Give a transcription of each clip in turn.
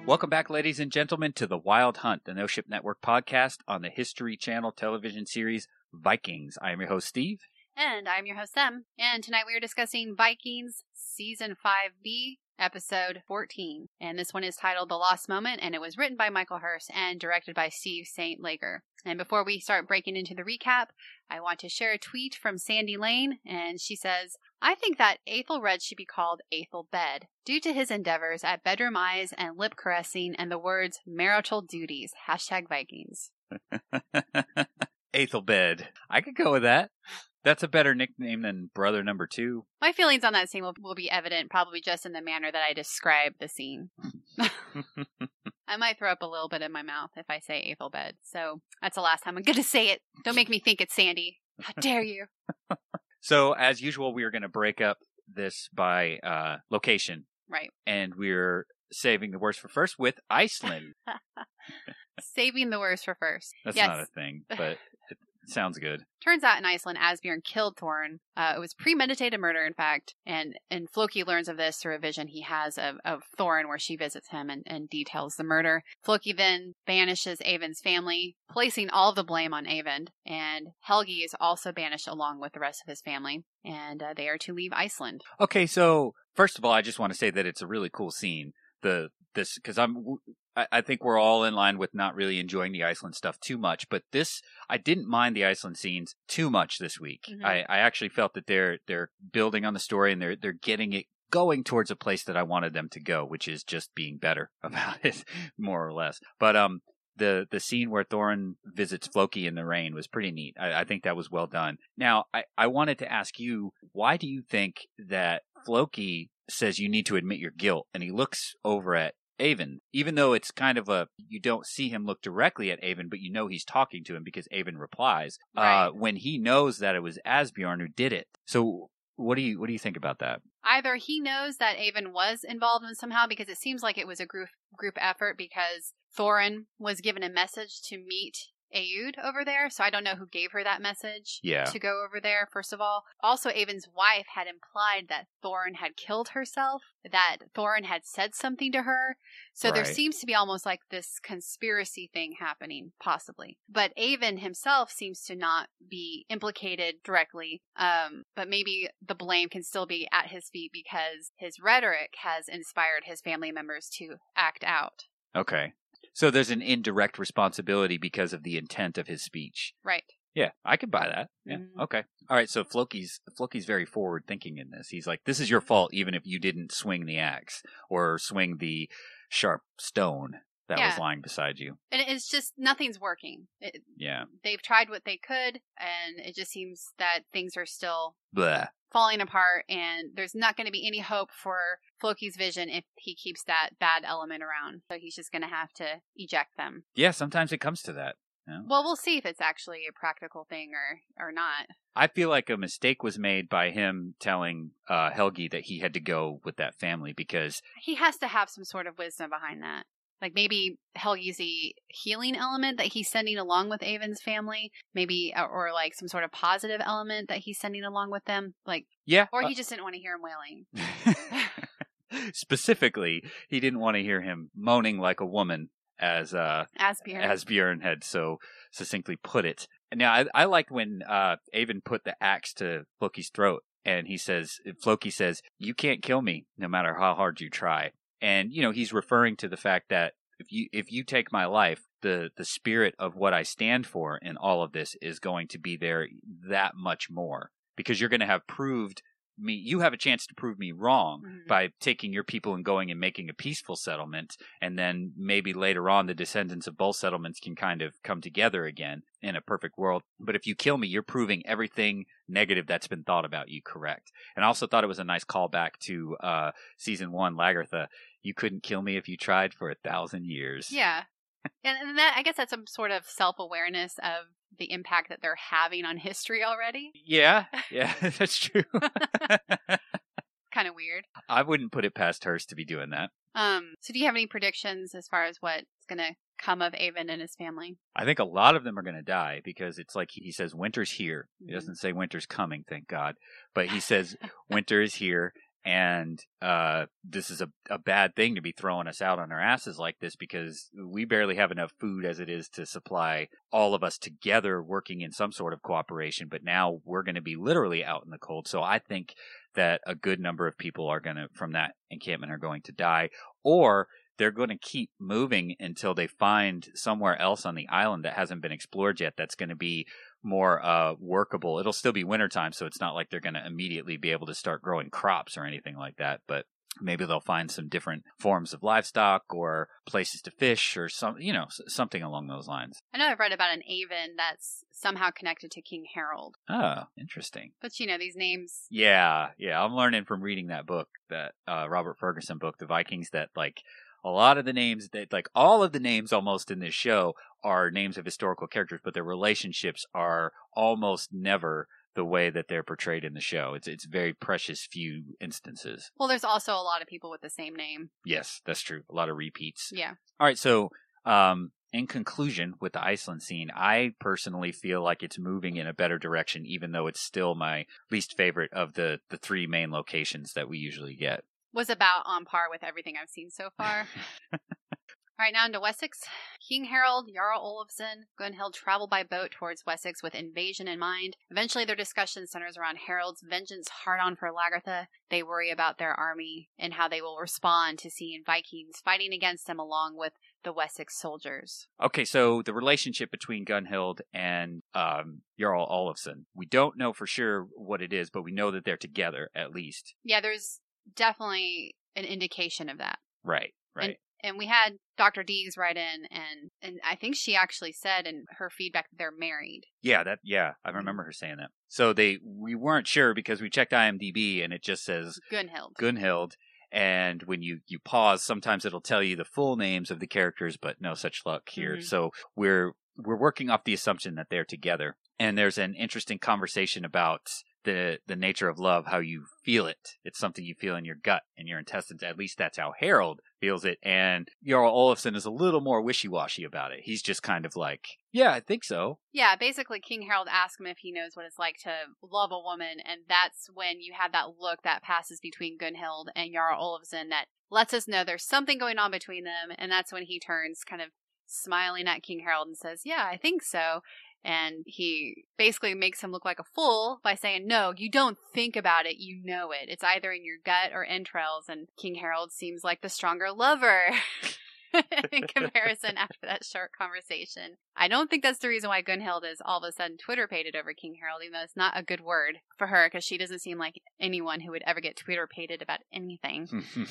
Welcome back, ladies and gentlemen, to The Wild Hunt, the No Ship Network podcast on the History Channel television series Vikings. I am your host, Steve. And I'm your host, Sam. And tonight we are discussing Vikings Season 5B, Episode 14. And this one is titled The Lost Moment, and it was written by Michael Hurst and directed by Steve St. Lager. And before we start breaking into the recap, I want to share a tweet from Sandy Lane, and she says, I think that Aethelred should be called Aethelbed, due to his endeavors at bedroom eyes and lip caressing and the words marital duties. #Vikings. Aethelbed. I could go with that. That's a better nickname than Brother Number 2. My feelings on that scene will be evident probably just in the manner that I describe the scene. I might throw up a little bit in my mouth if I say Aethelbed, so that's the last time I'm going to say it. Don't make me think it's Sandy. How dare you? So, as usual, we are going to break up this by location. Right. And we're saving the worst for first with Iceland. Saving the worst for first. That's yes. not a thing, but it sounds good. Turns out in Iceland, Asbjorn killed Thorin. It was premeditated murder, in fact. And Floki learns of this through a vision he has of Thorin where she visits him and details the murder. Floki then banishes Eyvind's family, placing all of the blame on Eyvind. And Helgi is also banished along with the rest of his family. And they are to leave Iceland. Okay, so first of all, I just want to say that it's a really cool scene. Because I think we're all in line with not really enjoying the Iceland stuff too much, but I didn't mind the Iceland scenes too much this week. Mm-hmm. I actually felt that they're building on the story and they're getting it going towards a place that I wanted them to go, which is just being better about it, more or less. But the scene where Thorin visits Floki in the rain was pretty neat. I think that was well done. Now, I wanted to ask you, why do you think that Floki says you need to admit your guilt, and he looks over at Eyvind, even though it's kind of you don't see him look directly at Eyvind, but you know he's talking to him because Eyvind replies, right. When he knows that it was Asbjorn who did it. So what do you think about that? Either he knows that Eyvind was involved in somehow, because it seems like it was a group effort, because Thorin was given a message to meet Eowyd over there, so I don't know who gave her that message to go over there, first of all. Also, Eyvind's wife had implied that Thorin had killed herself, that Thorin had said something to her, so there seems to be almost like this conspiracy thing happening, possibly. But Eyvind himself seems to not be implicated directly, but maybe the blame can still be at his feet because his rhetoric has inspired his family members to act out. Okay. So there's an indirect responsibility because of the intent of his speech. Right. Yeah, I could buy that. Yeah. Mm-hmm. Okay. All right. So Floki's very forward thinking in this. He's like, this is your fault, even if you didn't swing the axe or swing the sharp stone that was lying beside you. And it's just, nothing's working. They've tried what they could, and it just seems that things are still falling apart, and there's not going to be any hope for Floki's vision if he keeps that bad element around. So he's just going to have to eject them. Yeah, sometimes it comes to that. Yeah. Well, we'll see if it's actually a practical thing or not. I feel like a mistake was made by him telling Helgi that he had to go with that family, because he has to have some sort of wisdom behind that. Like maybe Helgi's the healing element that he's sending along with Eyvind's family, maybe, or like some sort of positive element that he's sending along with them. Like, or he just didn't want to hear him wailing. Specifically, he didn't want to hear him moaning like a woman, as Asbjorn had so succinctly put it. Now, I liked when Eyvind put the axe to Floki's throat, and Floki says, "You can't kill me, no matter how hard you try." And, he's referring to the fact that if you take my life, the spirit of what I stand for in all of this is going to be there that much more, because you're going to have proved me. You have a chance to prove me wrong by taking your people and going and making a peaceful settlement. And then maybe later on, the descendants of both settlements can kind of come together again in a perfect world. But if you kill me, you're proving everything negative that's been thought about you correct. And I also thought it was a nice callback to season 1, Lagertha. You couldn't kill me if you tried for 1,000 years. Yeah. And that, I guess that's some sort of self-awareness of the impact that they're having on history already. Yeah, that's true. Kind of weird. I wouldn't put it past Hurst to be doing that. So do you have any predictions as far as what's going to come of Eyvind and his family? I think a lot of them are going to die, because it's like he says winter's here. He doesn't say winter's coming, thank God. But he says winter is here. And this is a bad thing to be throwing us out on our asses like this, because we barely have enough food as it is to supply all of us together working in some sort of cooperation. But now we're going to be literally out in the cold. So I think that a good number of people are going to, from that encampment, are going to die, or they're going to keep moving until they find somewhere else on the island that hasn't been explored yet that's going to be more workable. It'll still be wintertime, so it's not like they're going to immediately be able to start growing crops or anything like that, but maybe they'll find some different forms of livestock or places to fish or something along those lines. I know I've read about an Avon that's somehow connected to King Harold. Oh, interesting. But these names. Yeah. I'm learning from reading that book, that Robert Ferguson book, The Vikings, that a lot of the names all of the names almost in this show are names of historical characters, but their relationships are almost never the way that they're portrayed in the show. It's very precious few instances. Well, there's also a lot of people with the same name. Yes, that's true. A lot of repeats. Yeah. All right, so in conclusion with the Iceland scene, I personally feel like it's moving in a better direction, even though it's still my least favorite of the three main locations that we usually get. Was about on par with everything I've seen so far. All right, now into Wessex. King Harold, Jarl Olafsson, Gunhild travel by boat towards Wessex with invasion in mind. Eventually, their discussion centers around Harold's vengeance hard-on for Lagertha. They worry about their army and how they will respond to seeing Vikings fighting against them along with the Wessex soldiers. Okay, so the relationship between Gunhild and Jarl Olafsson. We don't know for sure what it is, but we know that they're together, at least. Yeah, there's definitely an indication of that. Right. And we had Dr. Dees write in, and I think she actually said in her feedback that they're married. Yeah, I remember her saying that. So we weren't sure because we checked IMDb and it just says Gunhild. And when you pause, sometimes it'll tell you the full names of the characters, but no such luck here. Mm-hmm. So we're working off the assumption that they're together. And there's an interesting conversation about the nature of love, how you feel it. It's something you feel in your gut and your intestines. At least that's how Harold feels it. And Jarl Olafsson is a little more wishy-washy about it. He's just kind of like, yeah, I think so. Yeah, basically King Harold asks him if he knows what it's like to love a woman. And that's when you have that look that passes between Gunhild and Jarl Olafsson that lets us know there's something going on between them. And that's when he turns kind of smiling at King Harold and says, yeah, I think so. And he basically makes him look like a fool by saying, no, you don't think about it, you know it. It's either in your gut or entrails. And King Harold seems like the stronger lover in comparison after that short conversation. I don't think that's the reason why Gunhild is all of a sudden Twitter-pated over King Harold, even though it's not a good word for her because she doesn't seem like anyone who would ever get Twitter-pated about anything.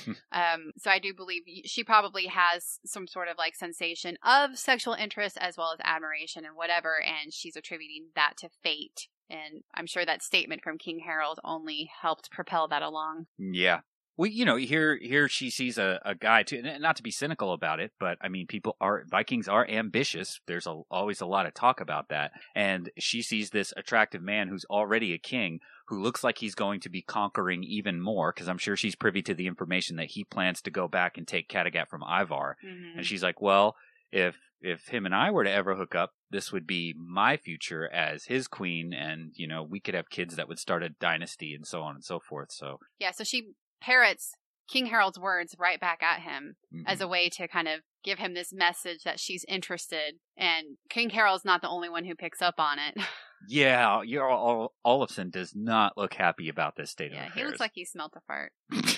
So I do believe she probably has some sort of sensation of sexual interest as well as admiration and whatever, and she's attributing that to fate. And I'm sure that statement from King Harold only helped propel that along. Yeah. Well, here she sees a guy too, and not to be cynical about it, but I mean, Vikings are ambitious. There's always a lot of talk about that. And she sees this attractive man who's already a king, who looks like he's going to be conquering even more, because I'm sure she's privy to the information that he plans to go back and take Kattegat from Ivar. Mm-hmm. And she's like, well, if him and I were to ever hook up, this would be my future as his queen, and, we could have kids that would start a dynasty and so on and so forth. So yeah, so she parrots King Harold's words right back at him as a way to kind of give him this message that she's interested. And King Harold's not the only one who picks up on it. Yeah, Olafsson does not look happy about this state of affairs. Yeah, he looks like he smelt a fart.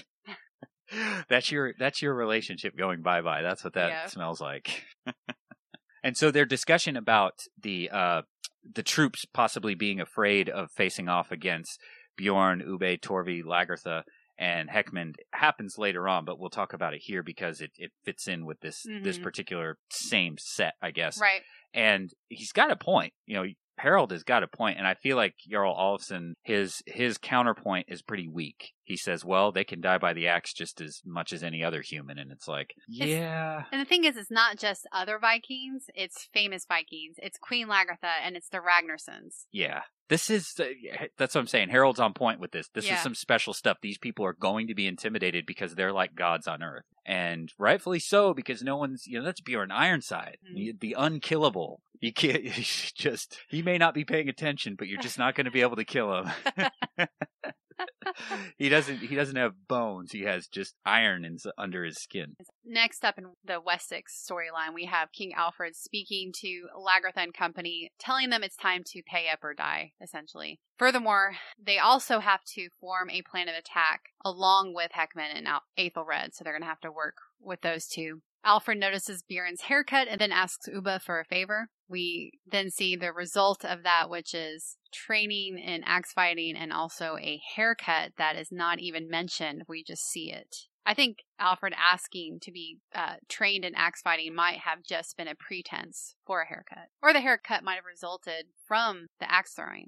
That's your relationship going bye-bye. That's what that smells like. And so their discussion about the troops possibly being afraid of facing off against Bjorn, Ubbe, Torvi, Lagertha, and Heckman happens later on, but we'll talk about it here because it fits in with this particular same set, I guess. Right. And he's got a point. Harold has got a point, and I feel like Jarl Olafsson, his counterpoint is pretty weak. He says, well, they can die by the axe just as much as any other human, and it's like, yeah. And the thing is, it's not just other Vikings, it's famous Vikings. It's Queen Lagertha, and it's the Ragnarssons. Yeah. That's what I'm saying. Harold's on point with this. This is some special stuff. These people are going to be intimidated because they're like gods on earth. And rightfully so, because no one's, that's Bjorn Ironside, the unkillable. You can't, he may not be paying attention, but you're just not going to be able to kill him. He doesn't have bones. He has just iron under his skin. Next up in the Wessex storyline, we have King Alfred speaking to Lagertha and company, telling them it's time to pay up or die, essentially. Furthermore, they also have to form a plan of attack along with Heckman and Aethelred, so they're going to have to work with those two. Alfred notices Bjorn's haircut and then asks Ubba for a favor. We then see the result of that, which is training in axe fighting and also a haircut that is not even mentioned. We just see it. I think Alfred asking to be trained in axe fighting might have just been a pretense for a haircut. Or the haircut might have resulted from the axe throwing.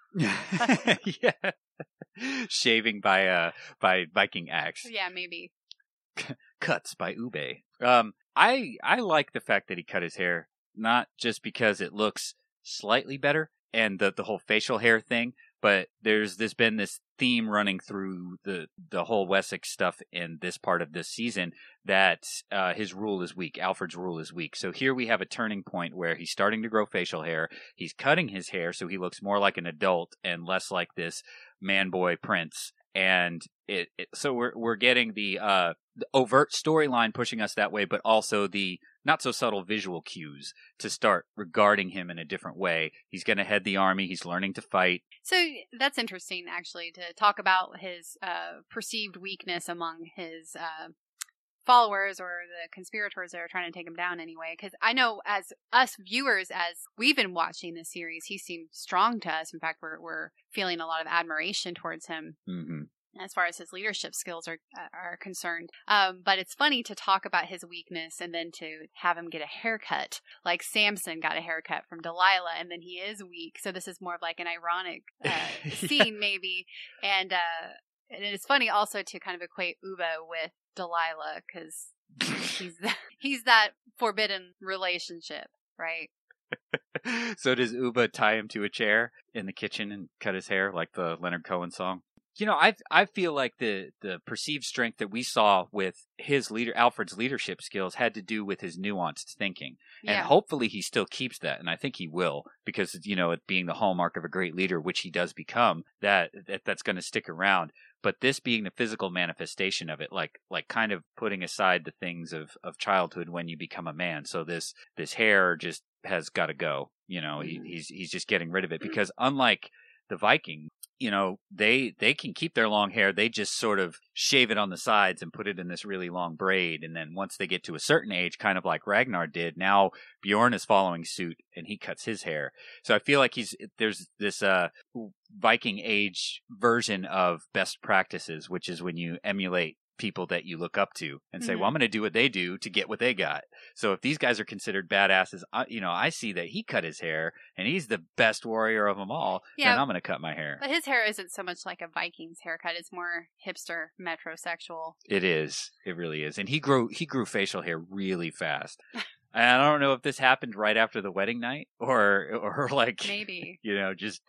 Yeah. Shaving by Viking axe. Yeah, maybe. Cuts by Ube. I like the fact that he cut his hair, not just because it looks slightly better and the whole facial hair thing, but there's been this theme running through the whole Wessex stuff in this part of this season that his rule is weak. Alfred's rule is weak. So here we have a turning point where he's starting to grow facial hair. He's cutting his hair so he looks more like an adult and less like this man boy prince. And so we're getting the overt storyline pushing us that way, but also the not so subtle visual cues to start regarding him in a different way. He's going to head the army. He's learning to fight. So that's interesting, actually, to talk about his perceived weakness among his followers or the conspirators that are trying to take him down anyway. Because I know as us viewers, as we've been watching this series, he seemed strong to us. In fact, we're feeling a lot of admiration towards him. Mm-hmm. As far as his leadership skills are concerned. But it's funny to talk about his weakness and then to have him get a haircut. Like Samson got a haircut from Delilah and then he is weak. So this is more of like an ironic scene maybe. And it's funny also to kind of equate Ubba with Delilah because he's that forbidden relationship, right? So does Ubba tie him to a chair in the kitchen and cut his hair like the Leonard Cohen song? You know, I feel like the perceived strength that we saw with Alfred's leadership skills had to do with his nuanced thinking. And hopefully he still keeps that. And I think he will, because, you know, it being the hallmark of a great leader, which he does become, that's going to stick around. But this being the physical manifestation of it, like kind of putting aside the things of childhood when you become a man. So this hair just has got to go. You know, he's just getting rid of it, because unlike the Viking, you know, they can keep their long hair. They just sort of shave it on the sides and put it in this really long braid. And then once they get to a certain age, kind of like Ragnar did, now Bjorn is following suit and he cuts his hair. So I feel like there's this Viking age version of best practices, which is when you emulate people that you look up to and say, well, I'm going to do what they do to get what they got. So if these guys are considered badasses, you know, I see that he cut his hair and he's the best warrior of them all, then I'm going to cut my hair. But his hair isn't so much like a Viking's haircut. It's more hipster, metrosexual. It is. It really is. And he grew facial hair really fast. And I don't know if this happened right after the wedding night or like maybe, you know, just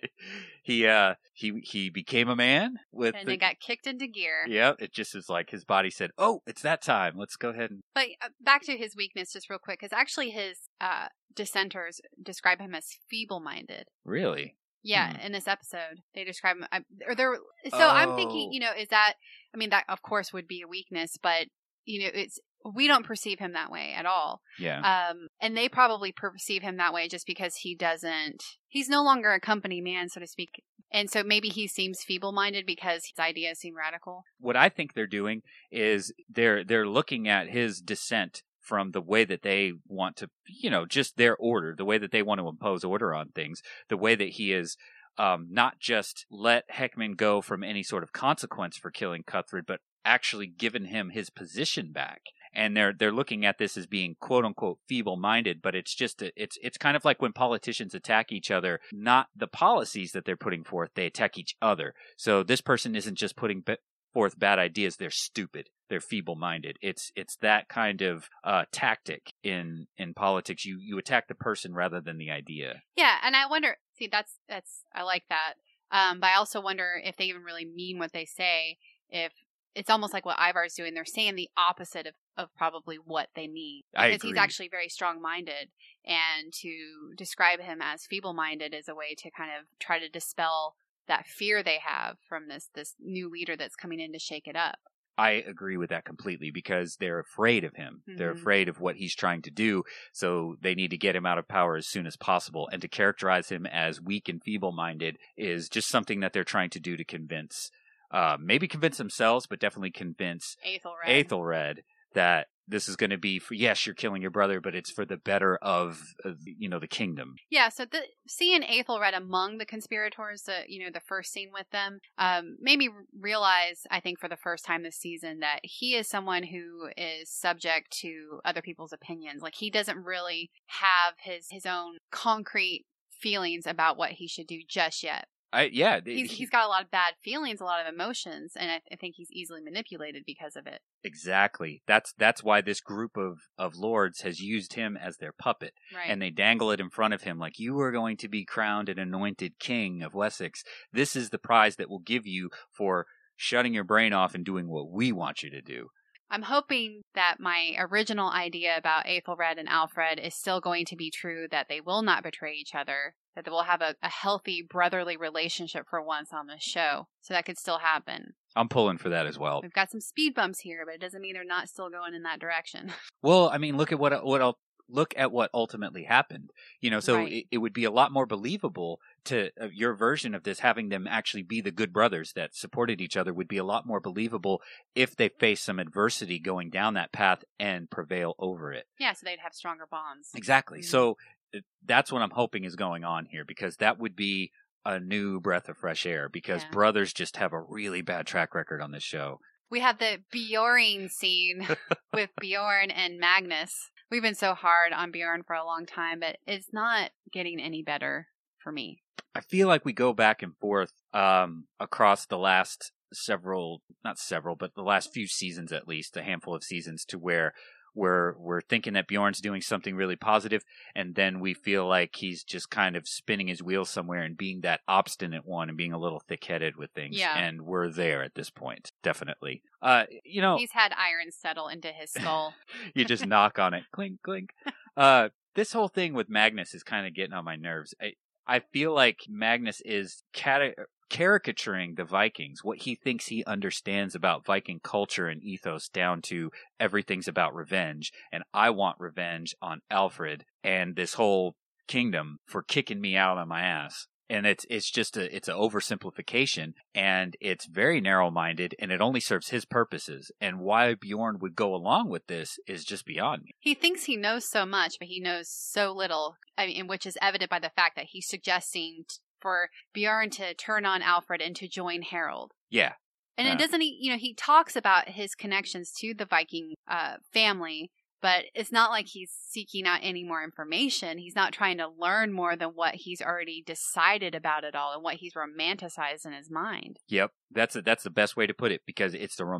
he became a man and it got kicked into gear. Yeah, it just is like his body said, "Oh, it's that time. Let's go ahead and." But back to his weakness, just real quick, because actually his dissenters describe him as feeble-minded. Really? Yeah, in this episode they describe him. I'm thinking, you know, is that? I mean, that of course would be a weakness, but you know, we don't perceive him that way at all. Yeah. And they probably perceive him that way just because he's no longer a company man, so to speak. And so maybe he seems feeble-minded because his ideas seem radical. What I think they're doing is they're looking at his dissent from the way that they want to, you know, just their order, the way that they want to impose order on things, the way that he is not just let Heckman go from any sort of consequence for killing Cuthred, but actually given him his position back. And they're looking at this as being quote unquote feeble-minded, but it's just it's kind of like when politicians attack each other, not the policies that they're putting forth, they attack each other. So this person isn't just putting forth bad ideas, they're stupid, they're feeble-minded. It's that kind of tactic in politics. You attack the person rather than the idea. Yeah, and I wonder, see, that's I like that. But I also wonder if they even really mean what they say. If it's almost like what Ivar's doing, they're saying the opposite of probably what they mean. Because he's actually very strong-minded, and to describe him as feeble-minded is a way to kind of try to dispel that fear they have from this new leader that's coming in to shake it up. I agree with that completely because they're afraid of him. Mm-hmm. They're afraid of what he's trying to do, so they need to get him out of power as soon as possible. And to characterize him as weak and feeble-minded is just something that they're trying to do to convince, maybe convince themselves, but definitely convince Aethelred that this is going to be for, yes, you're killing your brother, but it's for the better of the kingdom. Yeah, so seeing Aethelred among the conspirators, the first scene with them, made me realize, I think for the first time this season, that he is someone who is subject to other people's opinions. Like, he doesn't really have his own concrete feelings about what he should do just yet. He's got a lot of bad feelings, a lot of emotions, and I think he's easily manipulated because of it. Exactly. That's why this group of lords has used him as their puppet. Right. And they dangle it in front of him like, you are going to be crowned an anointed king of Wessex. This is the prize that we'll give you for shutting your brain off and doing what we want you to do. I'm hoping that my original idea about Aethelred and Alfred is still going to be true, that they will not betray each other, that they will have a healthy brotherly relationship for once on this show. So that could still happen. I'm pulling for that as well. We've got some speed bumps here, but it doesn't mean they're not still going in that direction. Well, I mean, look at what ultimately happened. So right. it would be a lot more believable to your version of this, having them actually be the good brothers that supported each other would be a lot more believable if they faced some adversity going down that path and prevail over it. Yeah, so they'd have stronger bonds. Exactly. Mm-hmm. So that's what I'm hoping is going on here, because that would be a new breath of fresh air, because brothers just have a really bad track record on this show. We have the Bjorn scene with Bjorn and Magnus. We've been so hard on Bjorn for a long time, but it's not getting any better for me. I feel like we go back and forth across the last the last few seasons, at least a handful of seasons, to where we're thinking that Bjorn's doing something really positive, and then we feel like he's just kind of spinning his wheels somewhere and being that obstinate one and being a little thick-headed with things. Yeah. And we're there at this point, definitely. He's had iron settle into his skull. You just knock on it, clink, clink. This whole thing with Magnus is kind of getting on my nerves. I feel like Magnus is caricaturing the Vikings, what he thinks he understands about Viking culture and ethos, down to everything's about revenge, and I want revenge on Alfred and this whole kingdom for kicking me out on my ass. And it's an oversimplification, and it's very narrow-minded, and it only serves his purposes. And why Bjorn would go along with this is just beyond me. He thinks he knows so much, but he knows so little, which is evident by the fact that he's suggesting for Bjorn to turn on Alfred and to join Harold. Yeah. And it doesn't, he talks about his connections to the Viking family, but it's not like he's seeking out any more information. He's not trying to learn more than what he's already decided about it all and what he's romanticized in his mind. Yep. That's the best way to put it, because it's the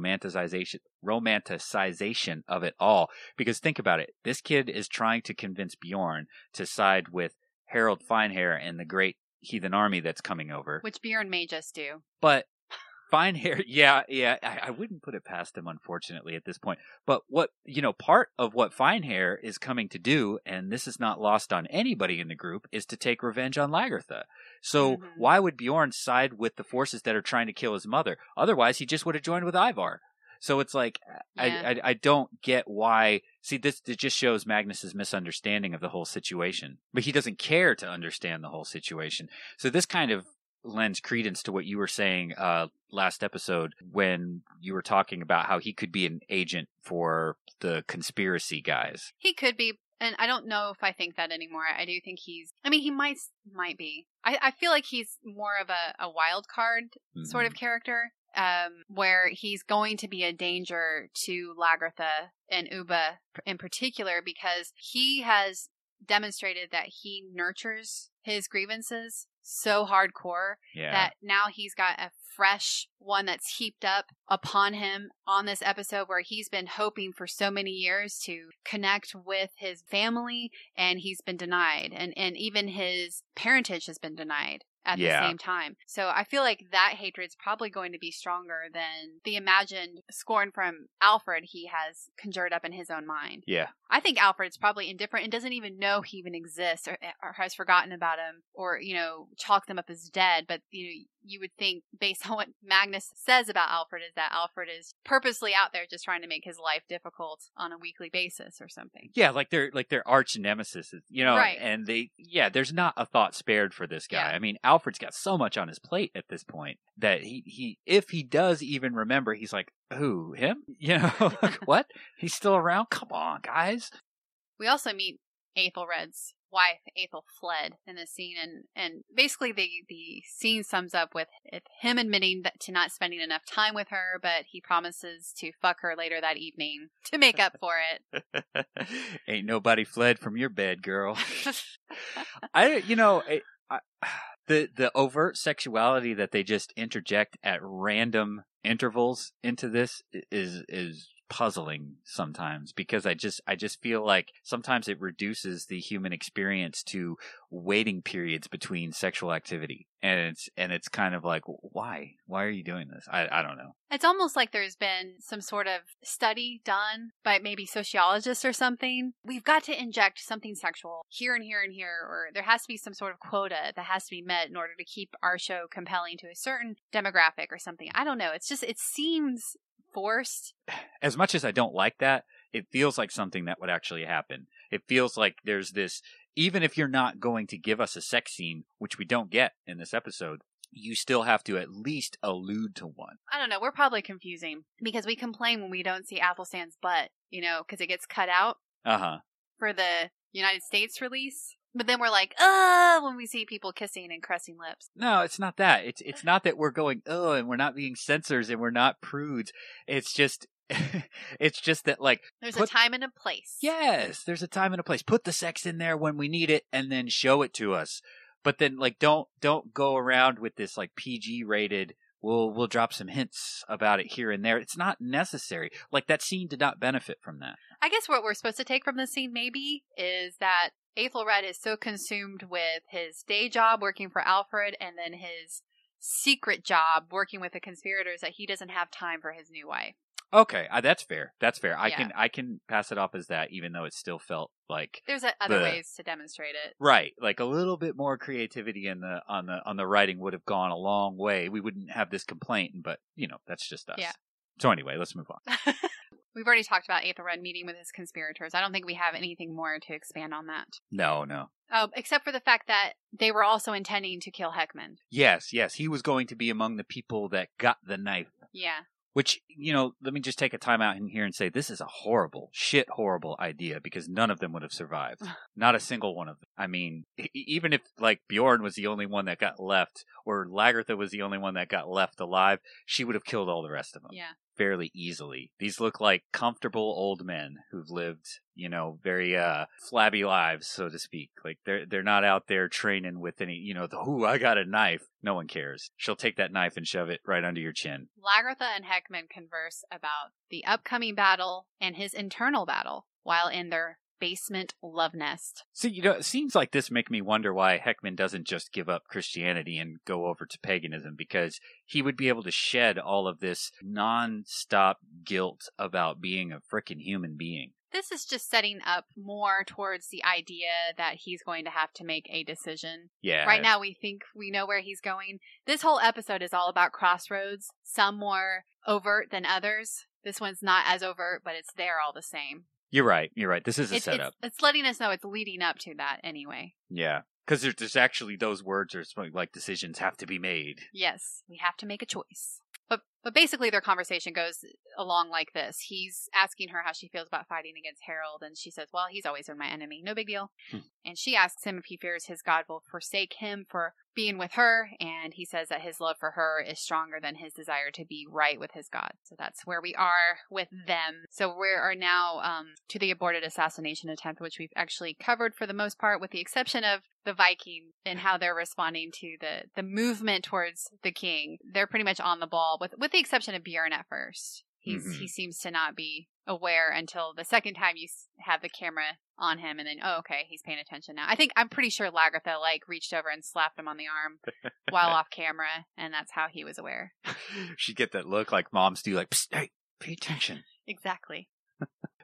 romanticization of it all. Because think about it. This kid is trying to convince Bjorn to side with Harold Finehair and the great heathen army that's coming over. Which Bjorn may just do. But Finehair, I wouldn't put it past him, unfortunately, at this point. But part of what Finehair is coming to do, and this is not lost on anybody in the group, is to take revenge on Lagertha. So why would Bjorn side with the forces that are trying to kill his mother? Otherwise, he just would have joined with Ivar. So it's like, I don't get why. See, it just shows Magnus's misunderstanding of the whole situation. But he doesn't care to understand the whole situation. So this kind of lends credence to what you were saying last episode when you were talking about how he could be an agent for the conspiracy guys. He could be. And I don't know if I think that anymore. I do think he might be. I feel like he's more of a wild card sort of character. Where he's going to be a danger to Lagertha and Ubba in particular, because he has demonstrated that he nurtures his grievances so hardcore that now he's got a fresh one that's heaped up upon him on this episode, where he's been hoping for so many years to connect with his family, and he's been denied, and even his parentage has been denied at the same time. So I feel like that hatred's probably going to be stronger than the imagined scorn from Alfred he has conjured up in his own mind. Yeah, I think Alfred's probably indifferent and doesn't even know he even exists or has forgotten about him or, chalk them up as dead. But, you would think based on what Magnus says about Alfred is that Alfred is purposely out there just trying to make his life difficult on a weekly basis or something. Yeah, like they're arch nemesis, right. And there's not a thought spared for this guy. Yeah. I mean, Alfred's got so much on his plate at this point that he if he does even remember, he's like, who, him? What? He's still around? Come on, guys. We also meet Aethelred's wife, Aethelfled, in this scene, and basically the scene sums up with him admitting to not spending enough time with her, but he promises to fuck her later that evening to make up for it. Ain't nobody fled from your bed, girl. The overt sexuality that they just interject at random intervals into this is puzzling sometimes, because I just feel like sometimes it reduces the human experience to waiting periods between sexual activity, and it's kind of like, why are you doing this? I don't know. It's almost like there's been some sort of study done by maybe sociologists or something. We've got to inject something sexual here and here and here, or there has to be some sort of quota that has to be met in order to keep our show compelling to a certain demographic or something. I don't know. It seems forced. As much as I don't like that, it feels like something that would actually happen. It feels like there's this, even if you're not going to give us a sex scene, which we don't get in this episode, you still have to at least allude to one. I don't know. We're probably confusing because we complain when we don't see Athelstan's butt, because it gets cut out for the United States release. But then we're like, when we see people kissing and caressing lips. No, it's not that. It's not that we're going, and we're not being censors and we're not prudes. It's just that, like, there's a time and a place. Yes, there's a time and a place. Put the sex in there when we need it, and then show it to us. But then, like, don't go around with this like PG rated. We'll drop some hints about it here and there. It's not necessary. Like, that scene did not benefit from that. I guess what we're supposed to take from this scene maybe is that Aethelred is so consumed with his day job working for Alfred and then his secret job working with the conspirators that he doesn't have time for his new wife. Okay, that's fair. Yeah. I can pass it off as that, even though it still felt like there's other ways to demonstrate it. Right, like a little bit more creativity on the writing would have gone a long way. We wouldn't have this complaint, but that's just us. Yeah. So anyway, let's move on. We've already talked about Aethelred meeting with his conspirators. I don't think we have anything more to expand on that. No. Oh, except for the fact that they were also intending to kill Heckman. Yes. He was going to be among the people that got the knife. Yeah. Which, let me just take a time out in here and say this is a horrible idea, because none of them would have survived. Not a single one of them. I mean, even if, like, Bjorn was the only one that got left, or Lagertha was the only one that got left alive, she would have killed all the rest of them. Yeah. Fairly easily. These look like comfortable old men who've lived, very flabby lives, so to speak. Like, they're not out there training with any, I got a knife. No one cares. She'll take that knife and shove it right under your chin. Lagertha and Heckman converse about the upcoming battle and his internal battle while in their basement love nest. See, it seems like this make me wonder why Heckman doesn't just give up Christianity and go over to paganism, because he would be able to shed all of this non-stop guilt about being a frickin' human being. This is just setting up more towards the idea that he's going to have to make a decision. Yeah. Right now we think we know where he's going. This whole episode is all about crossroads, some more overt than others. This one's not as overt, but it's there all the same. You're right. This is a setup. It's letting us know it's leading up to that anyway. Yeah. Because there's actually those words are like decisions have to be made. Yes. We have to make a choice. But basically their conversation goes along like this. He's asking her how she feels about fighting against Harold, and she says, well, he's always been my enemy. No big deal. And she asks him if he fears his God will forsake him for being with her, and he says that his love for her is stronger than his desire to be right with his God. So that's where we are with them. So we are now to the aborted assassination attempt, which we've actually covered for the most part, with the exception of the Viking and how they're responding to the movement towards the king. They're pretty much on the ball, with the exception of Bjorn at first. He seems to not be aware until the second time you have the camera on him, and then, okay, he's paying attention now. I'm pretty sure Lagertha, reached over and slapped him on the arm while off camera, and that's how he was aware. She'd get that look like moms do, like, psst, hey, pay attention. Exactly.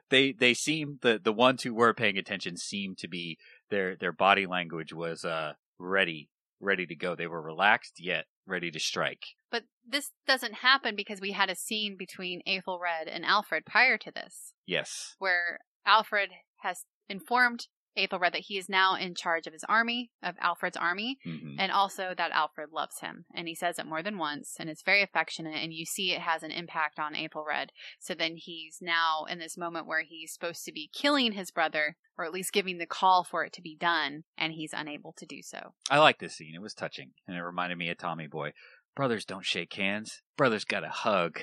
they seem the ones who were paying attention seemed to be their body language was ready to go. They were relaxed yet ready to strike. But this doesn't happen because we had a scene between Aethelred and Alfred prior to this. Yes. Where Alfred has informed Aethelred that he is now in charge of his army, of Alfred's army, and also that Alfred loves him. And he says it more than once, and it's very affectionate, and you see it has an impact on Aethelred. So then he's now in this moment where he's supposed to be killing his brother, or at least giving the call for it to be done, and he's unable to do so. I like this scene. It was touching, and it reminded me of Tommy Boy. Brothers don't shake hands. Brothers got a hug.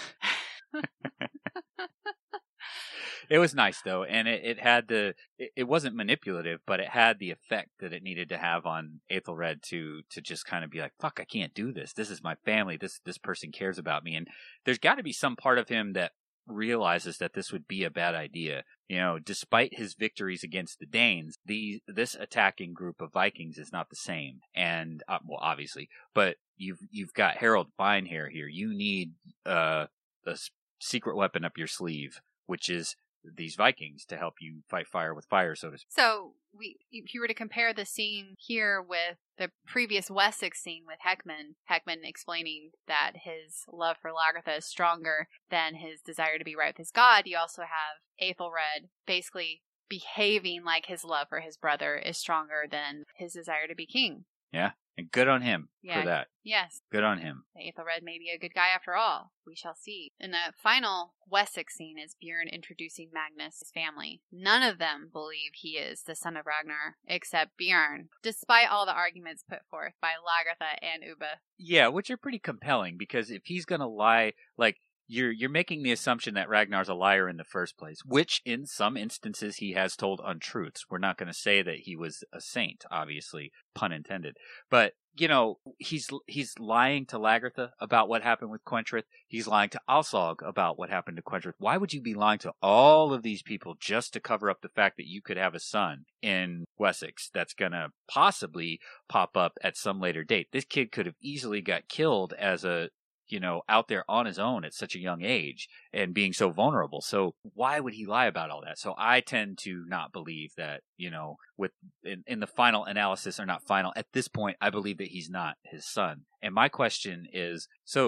It was nice, though, and it had it wasn't manipulative, but it had the effect that it needed to have on Aethelred to just kind of be like, fuck, I can't do this. This is my family. This person cares about me. And there's got to be some part of him that realizes that this would be a bad idea. You know, despite his victories against the Danes, this attacking group of Vikings is not the same. And, well, obviously, but you've got Harold Finehair here. You need a secret weapon up your sleeve, which is these Vikings to help you fight fire with fire, so to speak. So, if you were to compare the scene here with the previous Wessex scene with Heckman explaining that his love for Lagertha is stronger than his desire to be right with his god, you also have Aethelred basically behaving like his love for his brother is stronger than his desire to be king. Yeah. And good on him for that. Yes. Good on him. Aethelred may be a good guy after all. We shall see. In the final Wessex scene is Bjorn introducing Magnus' family. None of them believe he is the son of Ragnar, except Bjorn, despite all the arguments put forth by Lagertha and Ubbe. Yeah, which are pretty compelling, because if he's going to lie, like, You're making the assumption that Ragnar's a liar in the first place, which in some instances he has told untruths. We're not going to say that he was a saint, obviously, pun intended. But, you know, he's lying to Lagertha about what happened with Quentrith. He's lying to Alsog about what happened to Quentrith. Why would you be lying to all of these people just to cover up the fact that you could have a son in Wessex that's going to possibly pop up at some later date? This kid could have easily got killed as out there on his own at such a young age and being so vulnerable. So why would he lie about all that? So I tend to not believe that, in the final analysis, or not final, at this point, I believe that he's not his son. And my question is,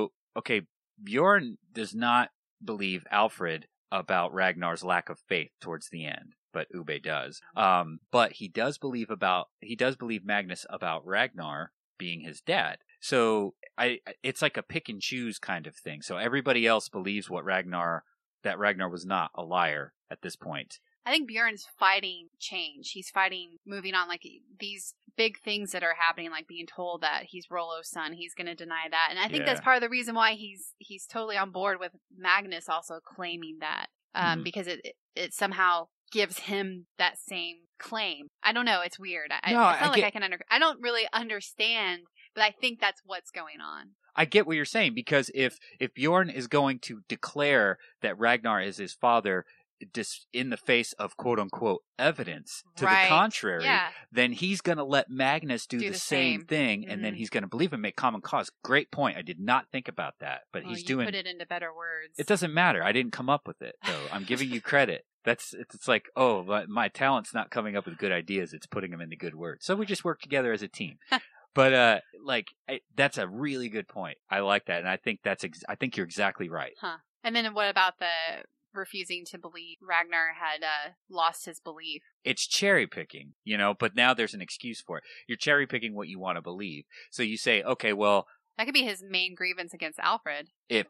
Bjorn does not believe Alfred about Ragnar's lack of faith towards the end, but Ubbe does. But he does believe Magnus about Ragnar being his dad. So it's like a pick and choose kind of thing. So everybody else believes that Ragnar was not a liar at this point. I think Bjorn's fighting change. He's fighting moving on, like these big things that are happening, like being told that he's Rollo's son. He's going to deny that. And I think that's part of the reason why he's totally on board with Magnus also claiming that, because it somehow gives him that same claim. I don't know. It's weird. I don't really understand, but I think that's what's going on. I get what you're saying, because if Bjorn is going to declare that Ragnar is his father in the face of quote-unquote evidence to the contrary, then he's going to let Magnus do the same thing, and then he's going to believe him, make common cause. Great point. I did not think about that, but he's doing... put it into better words. It doesn't matter. I didn't come up with it, though. I'm giving you credit. It's like, my talent's not coming up with good ideas. It's putting them into good words. So we just work together as a team. But that's a really good point. I like that, and I think I think you're exactly right. Huh. And then what about the refusing to believe Ragnar had lost his belief? It's cherry picking, but now there's an excuse for it. You're cherry picking what you want to believe. So you say, okay, well, that could be his main grievance against Alfred.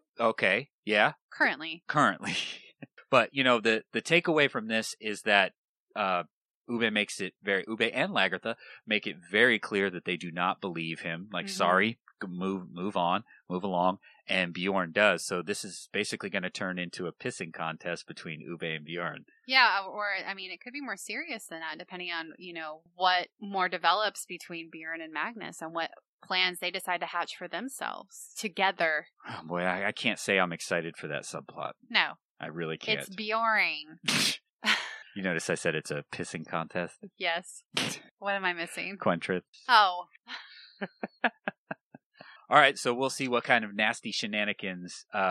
Currently. But the takeaway from this is that Ubbe and Lagertha make it very clear that they do not believe him. Like, sorry, move on, move along. And Bjorn does. So this is basically going to turn into a pissing contest between Ubbe and Bjorn. Yeah, or, it could be more serious than that, depending on, what more develops between Bjorn and Magnus and what plans they decide to hatch for themselves together. Oh, boy, I can't say I'm excited for that subplot. No. I really can't. It's boring. You notice I said it's a pissing contest? Yes. What am I missing? Quentrith. Oh. All right, so we'll see what kind of nasty shenanigans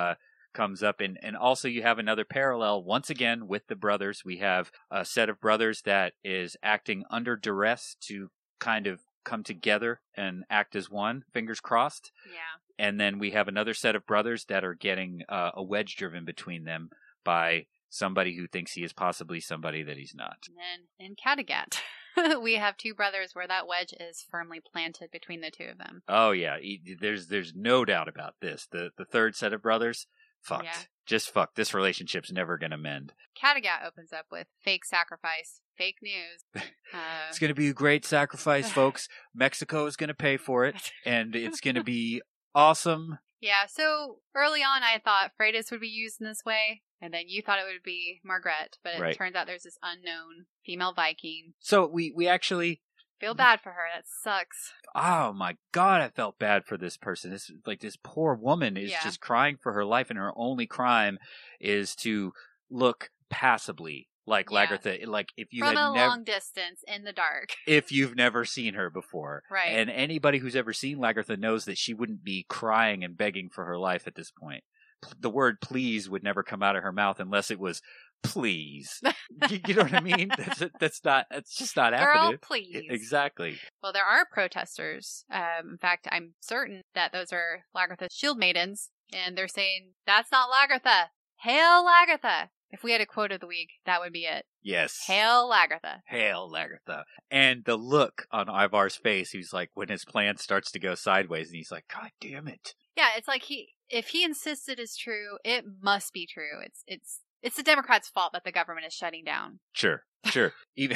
comes up. And also you have another parallel, once again, with the brothers. We have a set of brothers that is acting under duress to kind of come together and act as one, fingers crossed. Yeah. And then we have another set of brothers that are getting a wedge driven between them by somebody who thinks he is possibly somebody that he's not. And then in Kattegat, we have two brothers where that wedge is firmly planted between the two of them. Oh, yeah. There's no doubt about this. The third set of brothers, fucked. Yeah. Just fucked. This relationship's never going to mend. Kattegat opens up with fake sacrifice, fake news. It's going to be a great sacrifice, folks. Mexico is going to pay for it, and it's going to be awesome. Yeah, so early on I thought Freydis would be used in this way, and then you thought it would be Margrethe, but it turns out there's this unknown female Viking. So we actually... feel bad for her. That sucks. Oh my God, I felt bad for this person. This poor woman is just crying for her life, and her only crime is to look passably like Lagertha. Like if you from a long distance in the dark. If you've never seen her before, right? And anybody who's ever seen Lagertha knows that she wouldn't be crying and begging for her life at this point. The word "please" would never come out of her mouth unless it was please. You know what I mean? That's just not happening. Girl, please. Exactly. Well, there are protesters. In fact, I'm certain that those are Lagertha's shield maidens, and they're saying, that's not Lagertha. Hail Lagertha. If we had a quote of the week, that would be it. Yes. Hail Lagertha. Hail Lagertha. And the look on Ivar's face, he's like, when his plan starts to go sideways, and he's like, God damn it. Yeah, it's like if he insists it is true, it must be true. It's the Democrats' fault that the government is shutting down. Sure. Even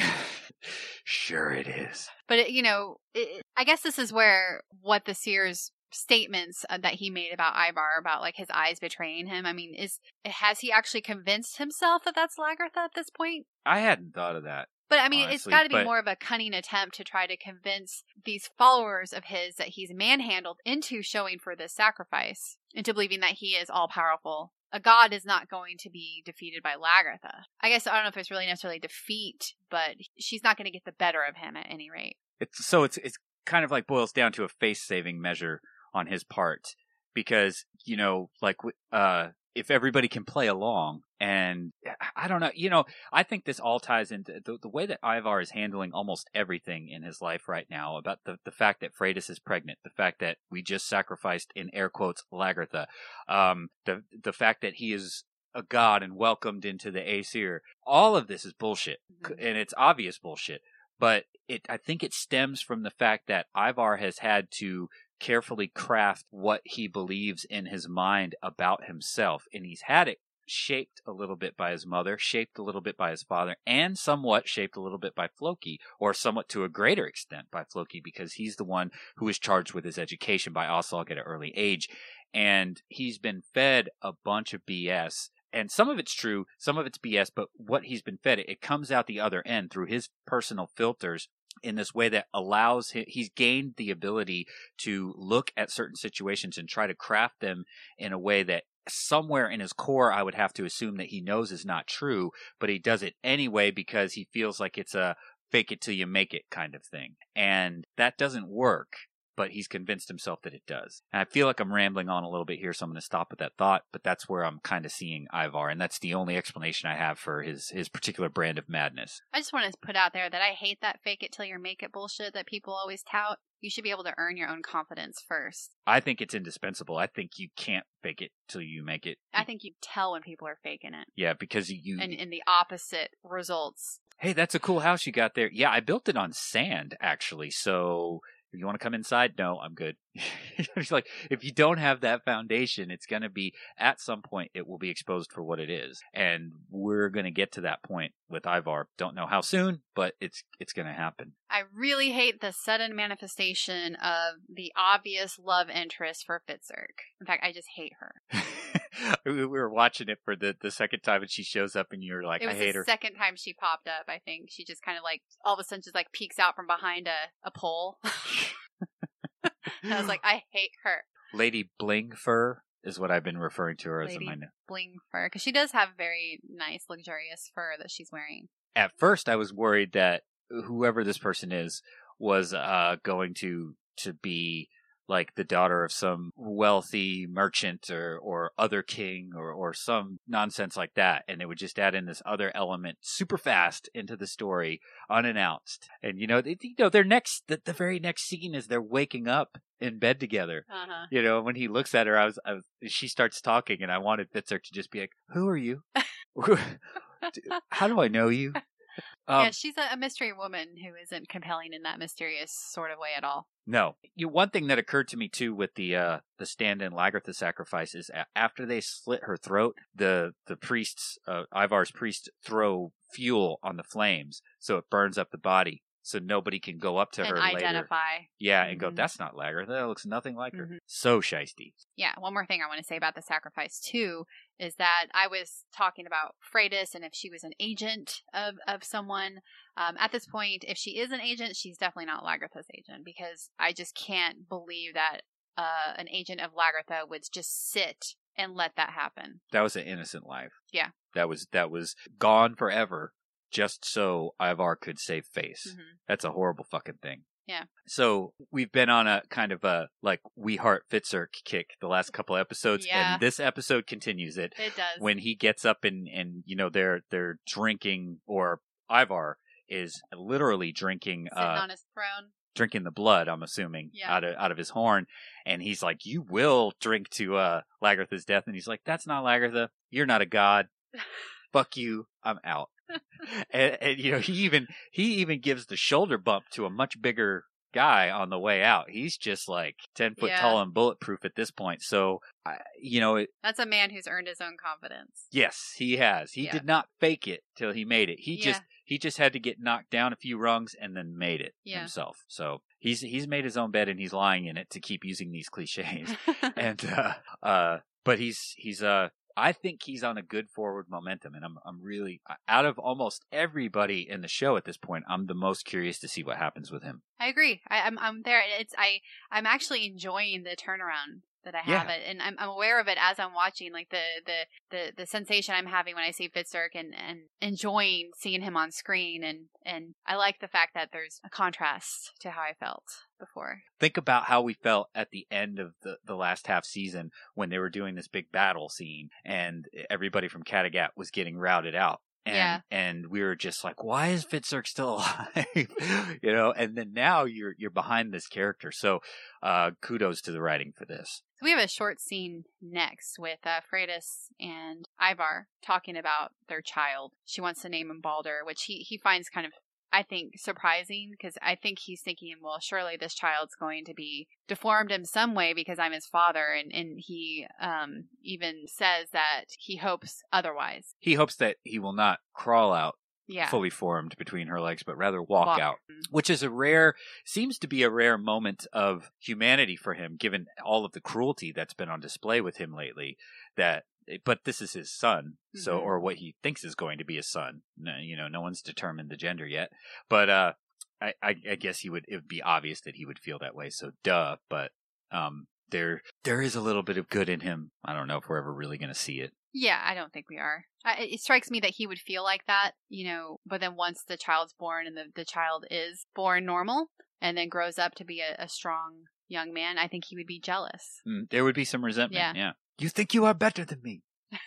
sure it is. But I guess this is where what the seer's statements that he made about Ivar, about like his eyes betraying him. I mean, has he actually convinced himself that that's Lagertha at this point? I hadn't thought of that. But I mean, honestly, it's got to be more of a cunning attempt to try to convince these followers of his that he's manhandled into showing for this sacrifice, into believing that he is all powerful. A god is not going to be defeated by Lagertha. I guess I don't know if it's really necessarily defeat, but she's not going to get the better of him at any rate. It's kind of like boils down to a face-saving measure on his part, because if everybody can play along, and I don't know, I think this all ties into the way that Ivar is handling almost everything in his life right now, about the fact that Freydis is pregnant, the fact that we just sacrificed, in air quotes, Lagertha, the fact that he is a god and welcomed into the Aesir. All of this is bullshit, and it's obvious bullshit, but I think it stems from the fact that Ivar has had to carefully craft what he believes in his mind about himself, and he's had it shaped a little bit by his mother, shaped a little bit by his father, and somewhat shaped a little bit by Floki, or somewhat to a greater extent by Floki, because he's the one who is charged with his education by Aslog at an early age, and he's been fed a bunch of BS. And some of it's true, some of it's BS, but what he's been fed, it comes out the other end through his personal filters in this way that allows him, he's gained the ability to look at certain situations and try to craft them in a way that somewhere in his core, I would have to assume that he knows is not true, but he does it anyway because he feels like it's a fake it till you make it kind of thing. And that doesn't work, but he's convinced himself that it does. And I feel like I'm rambling on a little bit here, so I'm going to stop with that thought, but that's where I'm kind of seeing Ivar, and that's the only explanation I have for his particular brand of madness. I just want to put out there that I hate that fake it till you make it bullshit that people always tout. You should be able to earn your own confidence first. I think it's indispensable. I think you can't fake it till you make it. I think you tell when people are faking it. Yeah, because you... And in the opposite results. Hey, that's a cool house you got there. Yeah, I built it on sand, actually, so... If you want to come inside? No, I'm good. It's like, if you don't have that foundation, it's going to be, at some point, it will be exposed for what it is. And we're going to get to that point with Ivar. Don't know how soon, but it's going to happen. I really hate the sudden manifestation of the obvious love interest for Fitzurk. In fact, I just hate her. We were watching it for the second time, and she shows up, and you're like, I hate her. It was the second time she popped up, I think. She just kind of like, all of a sudden, just like peeks out from behind a pole. I was like, I hate her. Lady Blingfur is what I've been referring to her as. Lady Blingfur, because she does have very nice, luxurious fur that she's wearing. At first, I was worried that whoever this person is was going to be like the daughter of some wealthy merchant or other king or some nonsense like that. And it would just add in this other element super fast into the story, unannounced. And, the very next scene is they're waking up in bed together. Uh-huh. When he looks at her, she starts talking, and I wanted Fitzurk to just be like, "Who are you? How do I know you?" Yeah, she's a mystery woman who isn't compelling in that mysterious sort of way at all. No. One thing that occurred to me too with the stand-in Lagertha sacrifice is after they slit her throat, the priests, Ivar's priests, throw fuel on the flames so it burns up the body. So nobody can go up to her later. Identify. Yeah, and go, that's not Lagertha. That looks nothing like her. So shisty. Yeah, one more thing I want to say about the sacrifice, too, is that I was talking about Freydis and if she was an agent of someone. At this point, if she is an agent, she's definitely not Lagertha's agent, because I just can't believe that an agent of Lagertha would just sit and let that happen. That was an innocent life. Yeah. That was gone forever. Just so Ivar could save face. Mm-hmm. That's a horrible fucking thing. Yeah. So we've been on a kind of a We Heart Fitzurk kick the last couple episodes, and this episode continues it. It does. When he gets up and they're drinking, or Ivar is literally drinking, sitting on his throne, drinking the blood, I'm assuming, out of his horn, and he's like, "You will drink to Lagertha's death," and he's like, "That's not Lagertha. You're not a god. Fuck you. I'm out." and he even gives the shoulder bump to a much bigger guy on the way out. He's just like 10 foot tall and bulletproof at this point. So, that's a man who's earned his own confidence. Yes, he has. He did not fake it till he made it. He just had to get knocked down a few rungs and then made it himself. So he's made his own bed and he's lying in it, to keep using these cliches. And but he's I think he's on a good forward momentum, and I'm really, out of almost everybody in the show at this point, I'm the most curious to see what happens with him. I agree. I'm there. I'm actually enjoying the turnaround that I have it, and I'm aware of it as I'm watching, like the sensation I'm having when I see Fitzurk and enjoying seeing him on screen, and I like the fact that there's a contrast to how I felt before. Think about how we felt at the end of the last half season when they were doing this big battle scene and everybody from Kattegat was getting routed out. And we were just like, why is Fitzurk still alive? And then now you're behind this character. So kudos to the writing for this. So we have a short scene next with Freydis and Ivar talking about their child. She wants to name him Balder, which he finds kind of, I think, surprising, because I think he's thinking, well, surely this child's going to be deformed in some way because I'm his father, and he even says that he hopes otherwise. He hopes that he will not crawl out yeah. fully formed between her legs, but rather walk out, which is seems to be a rare moment of humanity for him, given all of the cruelty that's been on display with him lately. But this is his son, so, or what he thinks is going to be his son. No one's determined the gender yet, but I guess it would be obvious that he would feel that way. So duh, but there is a little bit of good in him. I don't know if we're ever really going to see it. Yeah, I don't think we are. It strikes me that he would feel like that, but then once the child's born and the child is born normal and then grows up to be a strong young man, I think he would be jealous. There would be some resentment, yeah. You think you are better than me.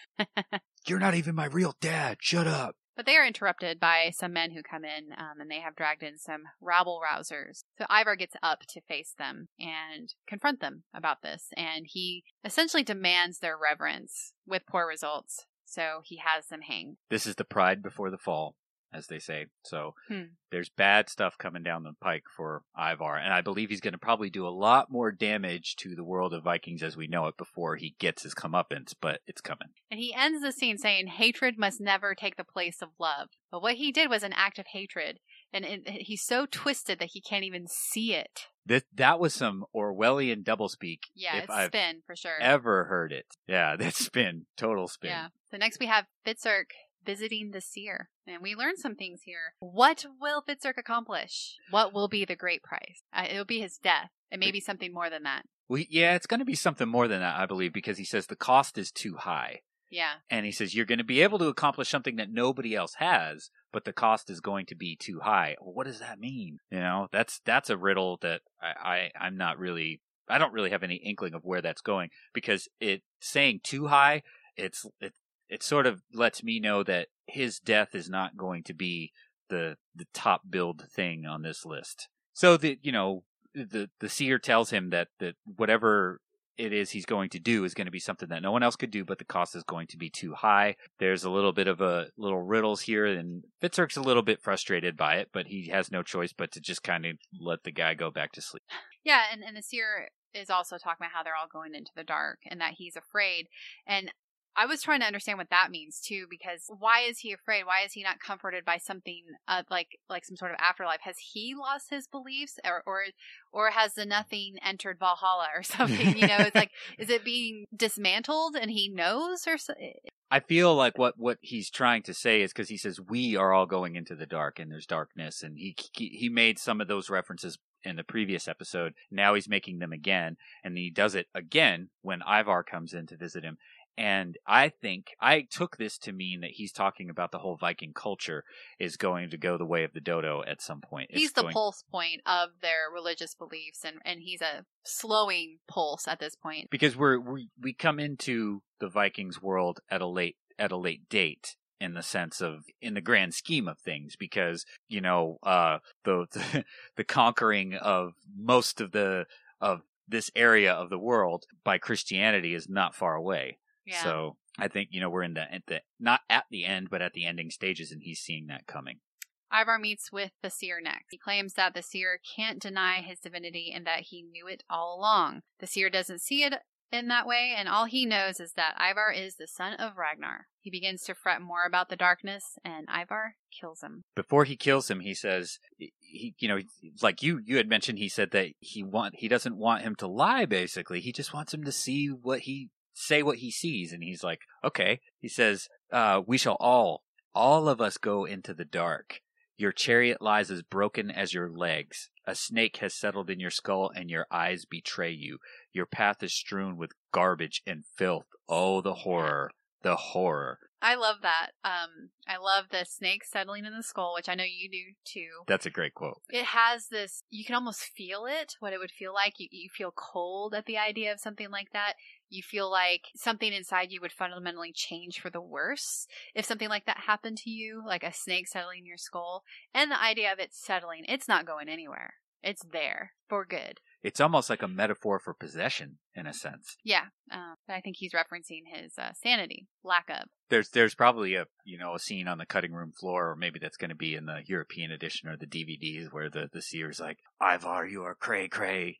You're not even my real dad. Shut up. But they are interrupted by some men who come in, and they have dragged in some rabble-rousers. So Ivar gets up to face them and confront them about this, and he essentially demands their reverence with poor results. So he has them hanged. This is the pride before the fall, as they say. So there's bad stuff coming down the pike for Ivar, and I believe he's going to probably do a lot more damage to the world of Vikings as we know it before he gets his comeuppance, but it's coming. And he ends the scene saying, hatred must never take the place of love. But what he did was an act of hatred, and he's so twisted that he can't even see it. That was some Orwellian doublespeak. Yeah, it's spin, for sure. Ever heard it. Yeah, that's spin. Total spin. Yeah. So next we have Fitzurk visiting the seer. And we learned some things here. What will Fitzurk accomplish? What will be the great price? It'll be his death. It may be something more than that. It's going to be something more than that, I believe, because he says the cost is too high. Yeah. And he says you're going to be able to accomplish something that nobody else has, but the cost is going to be too high. Well, what does that mean? That's a riddle that I'm not really I don't really have any inkling of where that's going, because it saying too high, it sort of lets me know that his death is not going to be the top billed thing on this list. So the seer tells him that whatever it is he's going to do is going to be something that no one else could do, but the cost is going to be too high. There's a little bit of a little riddles here, and Fitzurk's a little bit frustrated by it, but he has no choice but to just kind of let the guy go back to sleep. Yeah, and the seer is also talking about how they're all going into the dark and that he's afraid. And I was trying to understand what that means too, because why is he afraid? Why is he not comforted by something like some sort of afterlife? Has he lost his beliefs, or has the nothing entered Valhalla or something? It's like, is it being dismantled and he knows, or so? I feel like what he's trying to say is, because he says we are all going into the dark and there's darkness, and he made some of those references in the previous episode. Now he's making them again, and he does it again when Ivar comes in to visit him. And I think I took this to mean that he's talking about the whole Viking culture is going to go the way of the dodo at some point. He's the pulse point of their religious beliefs, and he's a slowing pulse at this point. Because we come into the Vikings world at a late date, in the sense of, in the grand scheme of things, because the conquering of most of this area of the world by Christianity is not far away. Yeah. So I think, we're in not at the end, but at the ending stages, and he's seeing that coming. Ivar meets with the seer next. He claims that the seer can't deny his divinity and that he knew it all along. The seer doesn't see it in that way, and all he knows is that Ivar is the son of Ragnar. He begins to fret more about the darkness, and Ivar kills him. Before he kills him, he says, like you had mentioned, he said that he doesn't want him to lie, basically. He just wants him to say what he sees. And he's like, okay. He says, we shall all of us go into the dark. Your chariot lies as broken as your legs. A snake has settled in your skull, and your eyes betray you. Your path is strewn with garbage and filth. Oh, the horror. The horror. I love that. I love the snake settling in the skull, which I know you do too. That's a great quote. It has this, you can almost feel it, what it would feel like. You feel cold at the idea of something like that. You feel like something inside you would fundamentally change for the worse if something like that happened to you, like a snake settling in your skull. And the idea of it settling, it's not going anywhere. It's there for good. It's almost like a metaphor for possession, in a sense. Yeah, but I think he's referencing his sanity, lack of. There's probably a scene on the cutting room floor, or maybe that's going to be in the European edition or the DVDs, where the seer's like, Ivar, you are cray cray.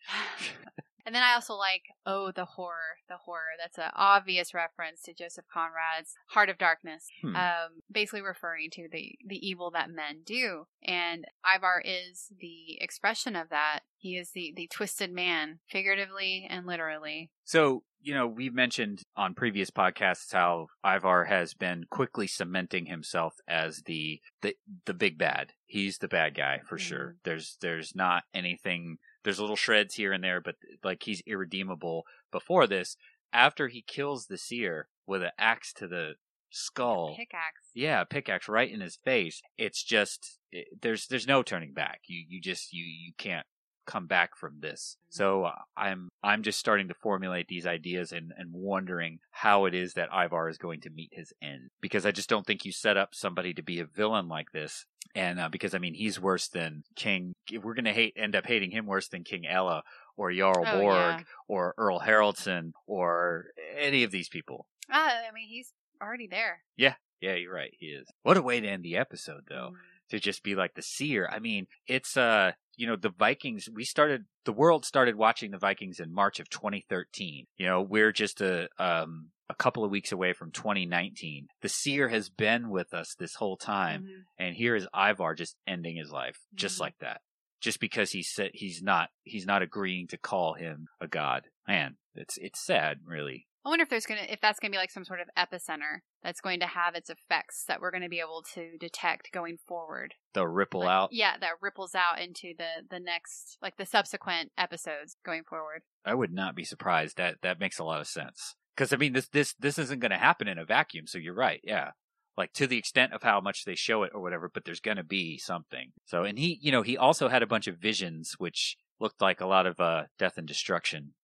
And then I also like, oh, the horror. That's an obvious reference to Joseph Conrad's Heart of Darkness, basically referring to the evil that men do. And Ivar is the expression of that. He is the twisted man, figuratively and literally. So, we've mentioned on previous podcasts how Ivar has been quickly cementing himself as the big bad. He's the bad guy for sure. There's not anything. There's little shreds here and there, but like, he's irredeemable before this. After he kills the seer with an axe to the skull. Pickaxe. Yeah, pickaxe right in his face. It's just, there's no turning back. You can't come back from this. So I'm just starting to formulate these ideas and wondering how it is that Ivar is going to meet his end, because I just don't think you set up somebody to be a villain like this. And because he's worse than King. We're going to end up hating him worse than King Ella or Jarl Borg or Earl Haraldson or any of these people. He's already there. Yeah, you're right. He is. What a way to end the episode, though. To just be like the seer. It's the Vikings, the world started watching the Vikings in March of 2013. We're just a couple of weeks away from 2019. The seer has been with us this whole time. And here is Ivar just ending his life just like that. Just because he said he's not agreeing to call him a god. Man, it's sad, really. I wonder if that's gonna be like some sort of epicenter that's going to have its effects that we're going to be able to detect going forward. They'll ripple out. Yeah, that ripples out into the next, like the subsequent episodes going forward. I would not be surprised. That makes a lot of sense. Because this isn't going to happen in a vacuum. So you're right. Yeah. Like, to the extent of how much they show it or whatever, but there's going to be something. So, and he also had a bunch of visions which looked like a lot of death and destruction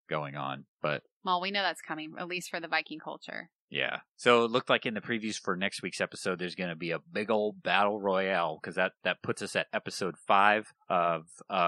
going on. But well, we know that's coming, at least for the Viking culture. Yeah. So it looked like in the previews for next week's episode, there's going to be a big old battle royale, because that puts us at episode 5 of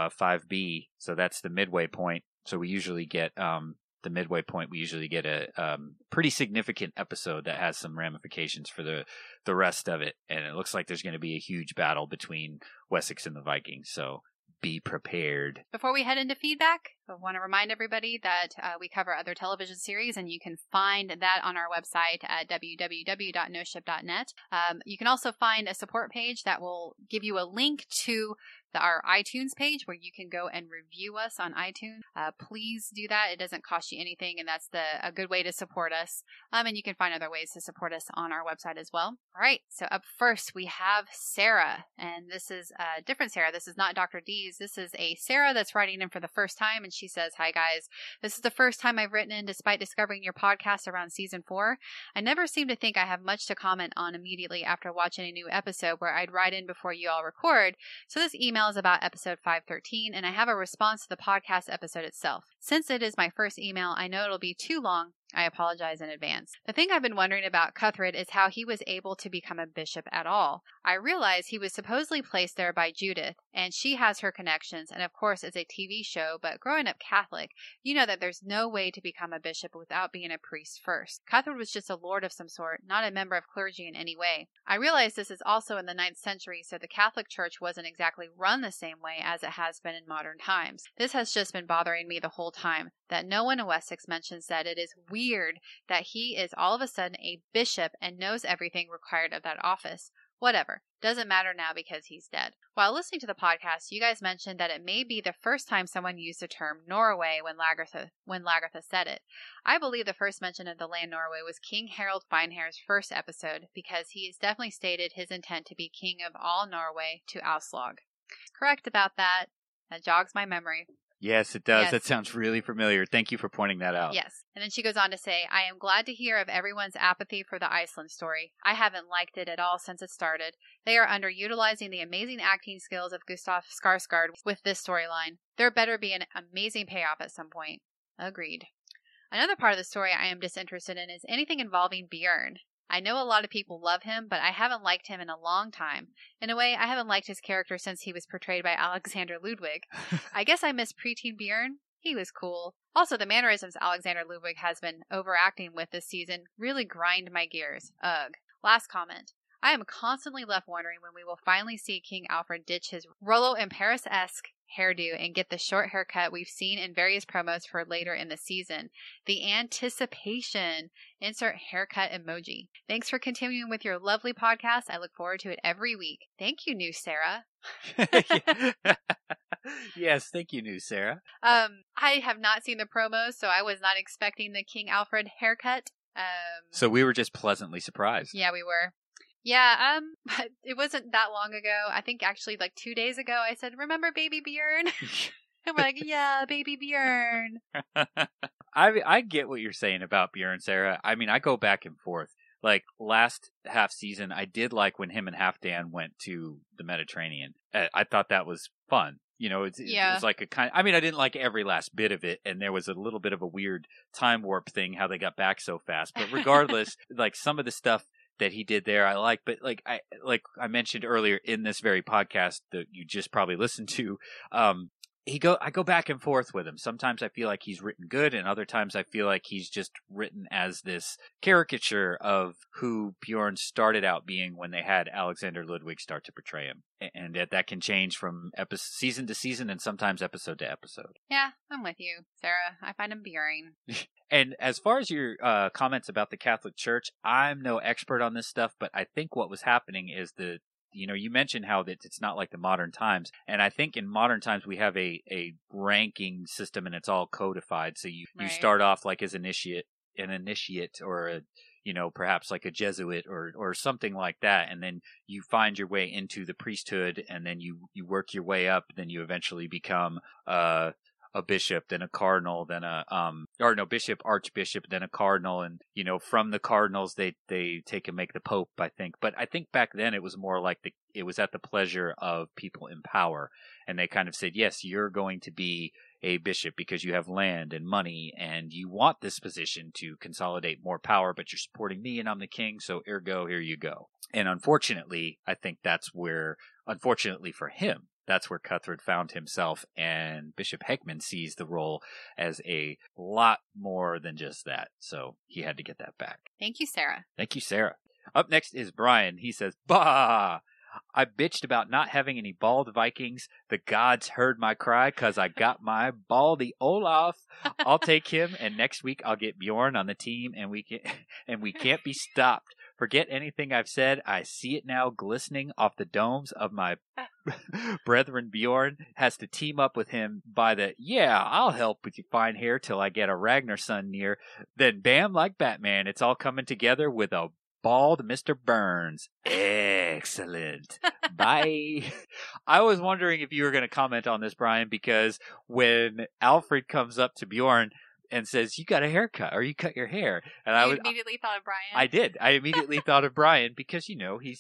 5B. So that's the midway point. So we usually get the midway point. We usually get a pretty significant episode that has some ramifications for the rest of it. And it looks like there's going to be a huge battle between Wessex and the Vikings. So be prepared. Before we head into feedback, I want to remind everybody that we cover other television series, and you can find that on our website at www.noship.net. You can also find a support page that will give you a link to our iTunes page where you can go and review us on iTunes. Please do that. It doesn't cost you anything, and that's a good way to support us. And you can find other ways to support us on our website as well. All right, so up first we have Sarah, and this is a different Sarah. This is not Dr. D's. This is a Sarah that's writing in for the first time, and she says, "Hi guys, this is the first time I've written in despite discovering your podcast around season 4. I never seem to think I have much to comment on immediately after watching a new episode where I'd write in before you all record, so this email is about episode 513, and I have a response to the podcast episode itself. Since it is my first email, I know it'll be too long. I apologize in advance. The thing I've been wondering about Cuthred is how he was able to become a bishop at all. I realize he was supposedly placed there by Judith, and she has her connections, and of course it's a TV show, but growing up Catholic, you know that there's no way to become a bishop without being a priest first. Cuthred was just a lord of some sort, not a member of clergy in any way. I realize this is also in the 9th century, so the Catholic Church wasn't exactly run the same way as it has been in modern times. This has just been bothering me the whole time, that no one in Wessex mentions that it is weird that he is all of a sudden a bishop and knows everything required of that office. Whatever. Doesn't matter now because he's dead. While listening to the podcast, you guys mentioned that it may be the first time someone used the term Norway when Lagertha said it. I believe the first mention of the land Norway was King Harald Finehair's first episode, because he has definitely stated his intent to be king of all Norway to Aslaug. Correct about that. That jogs my memory. Yes, it does. Yes. That sounds really familiar. Thank you for pointing that out. Yes. And then she goes on to say, I am glad to hear of everyone's apathy for the Iceland story. I haven't liked it at all since it started. They are underutilizing the amazing acting skills of Gustav Skarsgård with this storyline. There better be an amazing payoff at some point. Agreed. Another part of the story I am disinterested in is anything involving Björn. I know a lot of people love him, but I haven't liked him in a long time. In a way, I haven't liked his character since he was portrayed by Alexander Ludwig. I guess I miss preteen Björn. He was cool. Also, the mannerisms Alexander Ludwig has been overacting with this season really grind my gears. Ugh. Last comment. I am constantly left wondering when we will finally see King Alfred ditch his Rollo in Paris-esque hairdo and get the short haircut we've seen in various promos for later in the season. The anticipation. Insert haircut emoji. Thanks for continuing with your lovely podcast. I look forward to it every week. Thank you, new Sarah. Yes, thank you, new Sarah. I have not seen the promos, so I was not expecting the King Alfred haircut. So we were just pleasantly surprised. Yeah, we were. Yeah, it wasn't that long ago. I think actually like 2 days ago I said, remember baby Björn? I'm like, yeah, baby Björn. I get what you're saying about Björn, Sarah. I mean, I go back and forth. Like last half season, I did like when him and Halfdan went to the Mediterranean. I thought that was fun. You know, it was like a kind. I mean, I didn't like every last bit of it, and there was a little bit of a weird time warp thing how they got back so fast. But regardless, like some of the stuff that he did there, I like. But like I mentioned earlier in this very podcast that you just probably listened to, I go back and forth with him. Sometimes I feel like he's written good, and other times I feel like he's just written as this caricature of who Bjorn started out being when they had Alexander Ludwig start to portray him. And that can change from season to season and sometimes episode to episode. Yeah, I'm with you, Sarah. I find him boring. And as far as your comments about the Catholic Church, I'm no expert on this stuff, but I think what was happening is you mentioned how that it's not like the modern times. And I think in modern times we have a ranking system and it's all codified. So you start off like as an initiate or perhaps like a Jesuit or something like that. And then you find your way into the priesthood and then you work your way up. Then you eventually become a bishop, then a cardinal, then bishop, archbishop, then a cardinal. And, from the cardinals, they take and make the Pope, I think. But I think back then it was more like it was at the pleasure of people in power. And they kind of said, yes, you're going to be a bishop because you have land and money and you want this position to consolidate more power, but you're supporting me and I'm the king, so ergo, here you go. And unfortunately, I think unfortunately for him, that's where Cuthred found himself, and Bishop Heckman sees the role as a lot more than just that. So he had to get that back. Thank you, Sarah. Thank you, Sarah. Up next is Brian. He says, "Bah! I bitched about not having any bald Vikings. The gods heard my cry because I got my baldy Olaf. I'll take him, and next week I'll get Bjorn on the team, and we can't be stopped. Forget anything I've said. I see it now glistening off the domes of my brethren. Bjorn has to team up with him by the, yeah, I'll help with your fine hair till I get a Ragnar son near. Then bam, like Batman, it's all coming together with a bald Mr. Burns. Excellent. Bye." I was wondering if you were going to comment on this, Brian, because when Alfred comes up to Bjorn and says, "You got a haircut, or you cut your hair," and I immediately thought of Brian. I did. I immediately thought of Brian because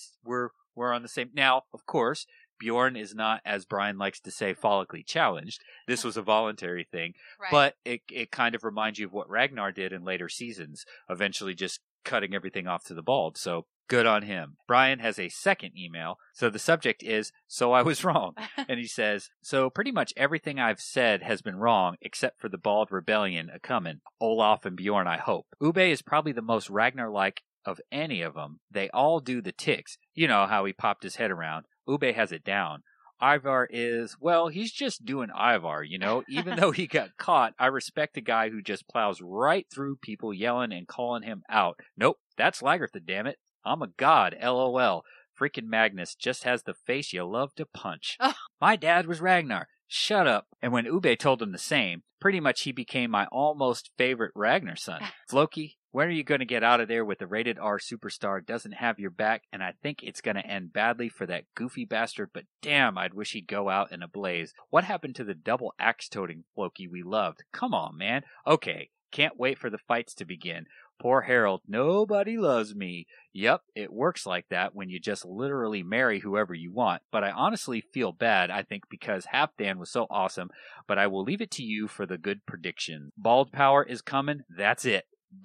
we're on the same. Now, of course, Bjorn is not, as Brian likes to say, follically challenged. This was a voluntary thing, right. But it kind of reminds you of what Ragnar did in later seasons, eventually just cutting everything off to the bald. So good on him. Brian has a second email. So the subject is, "So I was wrong." And he says, "So pretty much everything I've said has been wrong, except for the bald rebellion a-comin'. Olaf and Bjorn, I hope. Ube is probably the most Ragnar-like of any of them. They all do the ticks. You know how he popped his head around. Ube has it down. Ivar is, well, he's just doing Ivar, you know. Even though he got caught, I respect a guy who just plows right through people yelling and calling him out. Nope, that's Lagertha, damn it. I'm a god, LOL. Freaking Magnus just has the face you love to punch. Oh. My dad was Ragnar. Shut up." And when Ube told him the same, pretty much he became my almost favorite Ragnar son. "Floki, when are you going to get out of there with the rated R superstar doesn't have your back, and I think it's going to end badly for that goofy bastard, but damn, I'd wish he'd go out in a blaze. What happened to the double axe-toting Floki we loved? Come on, man. Okay, can't wait for the fights to begin. Poor Harold, nobody loves me. Yep, it works like that when you just literally marry whoever you want. But I honestly feel bad, I think, because Halfdan was so awesome. But I will leave it to you for the good prediction. Bald power is coming. That's it.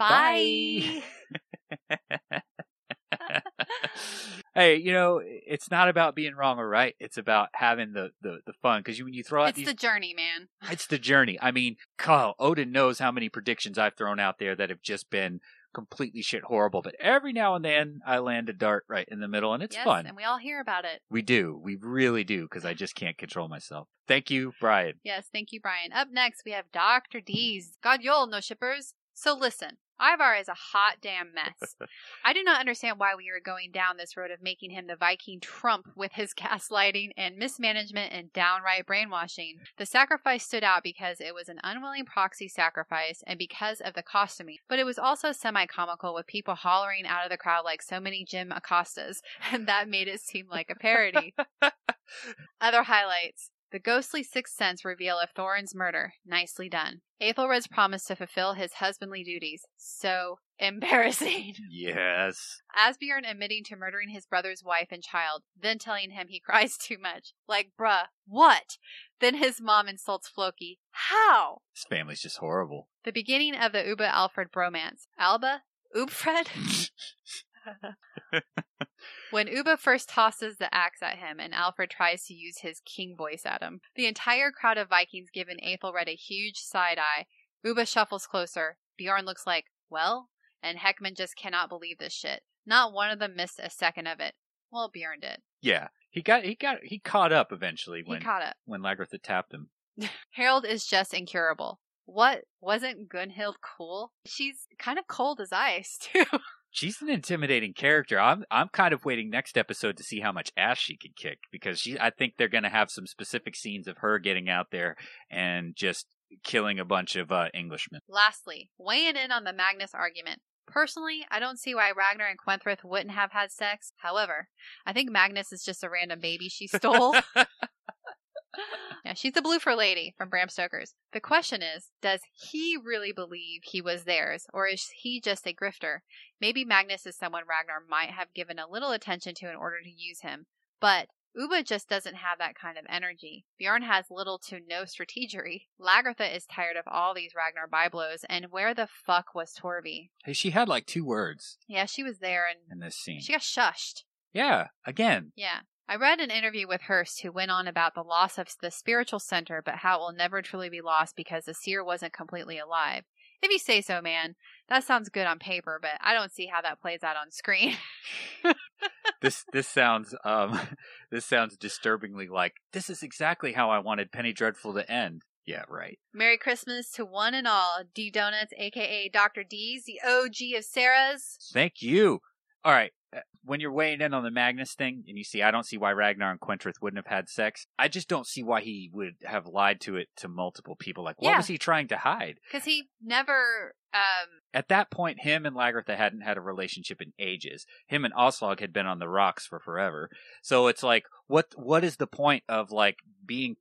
Bye. Hey, you know, it's not about being wrong or right. It's about having the fun. Because when you throw out it's the journey, man. It's the journey. I mean, Carl, Odin knows how many predictions I've thrown out there that have just been completely shit horrible. But every now and then I land a dart right in the middle, and it's fun. And we all hear about it. We do. We really do, because I just can't control myself. Thank you, Brian. Yes, thank you, Brian. Up next, we have Dr. D's. God yol, no shippers. So listen. Ivar is a hot damn mess. I do not understand why we are going down this road of making him the Viking Trump with his gaslighting and mismanagement and downright brainwashing. The sacrifice stood out because it was an unwilling proxy sacrifice and because of the costuming, but it was also semi-comical with people hollering out of the crowd like so many Jim Acostas, and that made it seem like a parody. Other highlights. The ghostly sixth sense reveal of Thorin's murder. Nicely done. Aethelred's promise to fulfill his husbandly duties. So embarrassing. Yes. Asbjorn admitting to murdering his brother's wife and child, then telling him he cries too much. Like, bruh, what? Then his mom insults Floki. How? His family's just horrible. The beginning of the Ubba-Alfred bromance. Alba? Ubfred? When Ubba first tosses the axe at him and Alfred tries to use his king voice at him, the entire crowd of Vikings give Aethelred a huge side eye. Ubba shuffles closer. Bjorn looks like, well? And Heckman just cannot believe this shit. Not one of them missed a second of it. Well, Bjorn did. Yeah. He caught up eventually when Lagertha tapped him. Harold is just incurable. What? Wasn't Gunhild cool? She's kind of cold as ice, too. She's an intimidating character. I'm kind of waiting next episode to see how much ass she can kick, because I think they're going to have some specific scenes of her getting out there and just killing a bunch of Englishmen. Lastly, weighing in on the Magnus argument. Personally, I don't see why Ragnar and Quenthrith wouldn't have had sex. However, I think Magnus is just a random baby she stole. Yeah, she's the Bloofer lady from Bram Stoker's. The question is, does he really believe he was theirs, or is he just a grifter? Maybe Magnus is someone Ragnar might have given a little attention to in order to use him. But Ubba just doesn't have that kind of energy. Bjorn has little to no strategery. Lagertha is tired of all these Ragnar byblows, and where the fuck was Torvi? Hey, she had like 2 words. Yeah, she was there in this scene. She got shushed. Yeah, again. Yeah. I read an interview with Hearst who went on about the loss of the spiritual center, but how it will never truly be lost because the seer wasn't completely alive. If you say so, man. That sounds good on paper, but I don't see how that plays out on screen. This sounds disturbingly like, this is exactly how I wanted Penny Dreadful to end. Yeah, right. Merry Christmas to one and all. D Donuts, a.k.a. Dr. D's, the OG of Sarah's. Thank you. All right. When you're weighing in on the Magnus thing, and you see, I don't see why Ragnar and Quentrith wouldn't have had sex. I just don't see why he would have lied to it to multiple people. Like, what was he trying to hide? Because he never... At that point, him and Lagertha hadn't had a relationship in ages. Him and Aslog had been on the rocks for forever. So it's like, what is the point of, like, being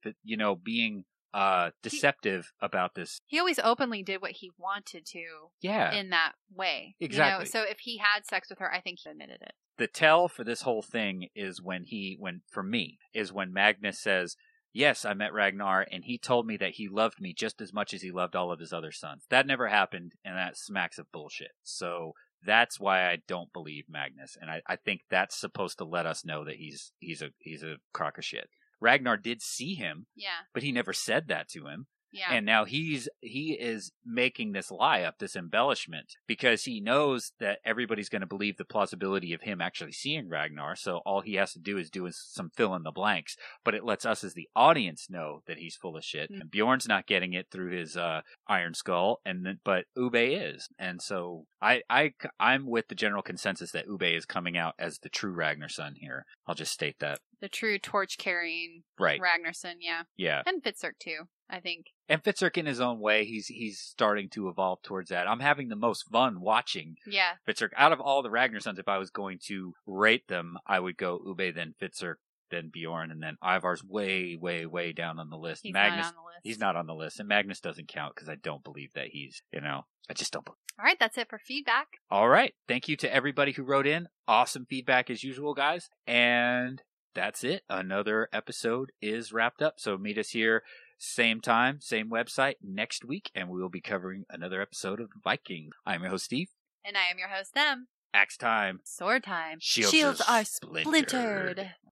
deceptive about this? He always openly did what he wanted to. Yeah. In that way. Exactly. So if he had sex with her, I think he admitted it. The tell for this whole thing is when Magnus says, yes, I met Ragnar, and he told me that he loved me just as much as he loved all of his other sons. That never happened, and that smacks of bullshit. So that's why I don't believe Magnus, and I think that's supposed to let us know that he's a crock of shit. Ragnar did see him, but he never said that to him. Yeah. And now he is making this lie up, this embellishment, because he knows that everybody's going to believe the plausibility of him actually seeing Ragnar. So all he has to do is some fill in the blanks. But it lets us as the audience know that he's full of shit. Mm-hmm. And Bjorn's not getting it through his Iron Skull, but Ubbe is. And so I'm with the general consensus that Ubbe is coming out as the true Ragnarsson here. I'll just state that. The true torch-carrying Ragnarsson, yeah. Yeah. And Fitzurk, too, I think. And Fitzurk, in his own way, he's starting to evolve towards that. I'm having the most fun watching Fitzurk. Out of all the Ragnarssons, if I was going to rate them, I would go Ubbe, then Fitzurk, then Bjorn, and then Ivar's way, way, way down on the list. Magnus, not on the list. He's not on the list. And Magnus doesn't count because I don't believe that he's, I just don't believe. All right, that's it for feedback. All right. Thank you to everybody who wrote in. Awesome feedback as usual, guys. And that's it. Another episode is wrapped up. So meet us here, same time, same website next week, and we will be covering another episode of Viking. I'm your host, Steve. And I am your host, Em. Axe time. Sword time. Shields are splintered.